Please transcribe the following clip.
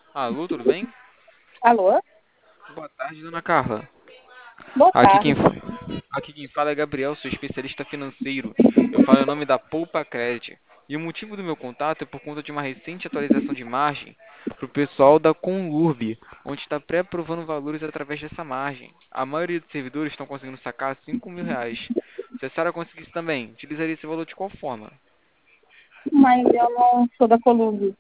Alô, tudo bem? Alô? Boa tarde, dona Carla. Boa Aqui quem, tarde. aqui quem fala é Gabriel, sou especialista financeiro. Eu falo em nome da Poupa Credit. E o motivo do meu contato é por conta de uma recente atualização de margem para o pessoal da Conlurb, onde está pré-aprovando valores através dessa margem. A maioria dos servidores estão conseguindo sacar R$ 5.000. Se a senhora conseguisse também, utilizaria esse valor de qual forma? Mas eu não sou da Columbi.